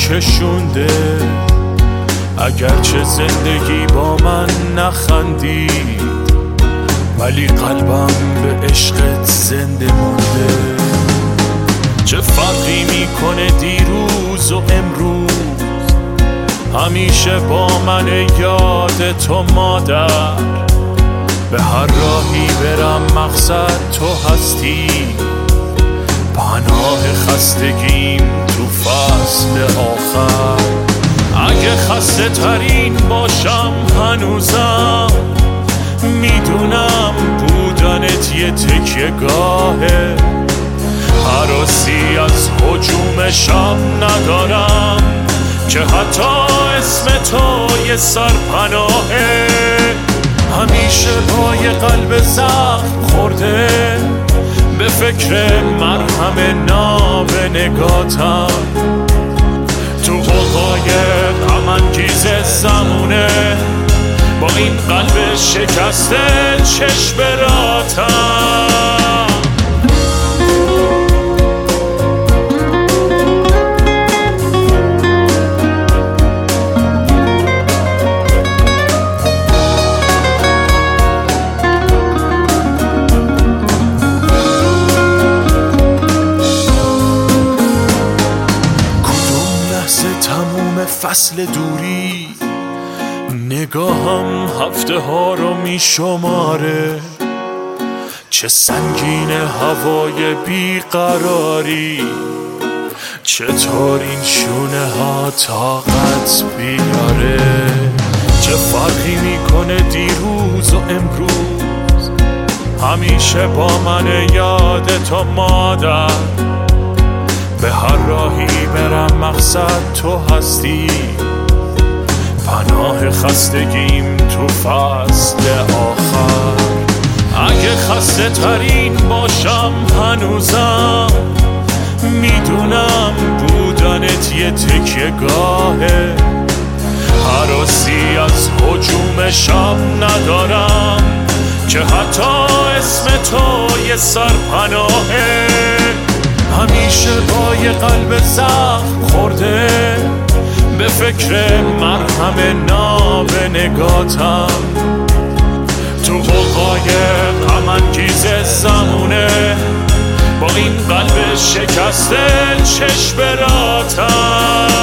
کشونده، اگرچه زندگی با من نخندید ولی قلبم به عشقت زنده مونده. چه فرقی میکنه دیروز و امروز، همیشه با من یاد تو مادر. به هر راهی برم مقصد تو هستی، پناه خستگیم تو فصل آخر. اگه خسته ترین باشم هنوزم میدونم بودنت یه تکیه گاهه. هراسی از هجوم شب ندارم که حتی اسم تو یه سرپناهه. همیشه با یه قلب زخم خورده به فکر مرهم ناب نگاتم. تو قوقای غم‌انگیز زمونه با این قلب شکسته چشم براتم. تموم فصل دوری نگاهم هفته ها رو می شماره. چه سنگین هوای بیقراری، چطور این شونه ها طاقت بیاره. چه فرقی میکنه دیروز و امروز، همیشه با من یاد تو مادر. به هر راهی برم مقصد تو هستی، پناه خستگیم تو فصل آخر. اگه خسته ترین باشم هنوزم میدونم بودنت یه تکیه گاهه. هراسی از هجوم شب ندارم که حتی اسم تو یه سرپناهه. همیشه با یه قلب زخم خورده به فکر مرهم ناب نگاتم. تو قوقای غم‌انگیز زمونه با این قلب شکسته چشم براتم.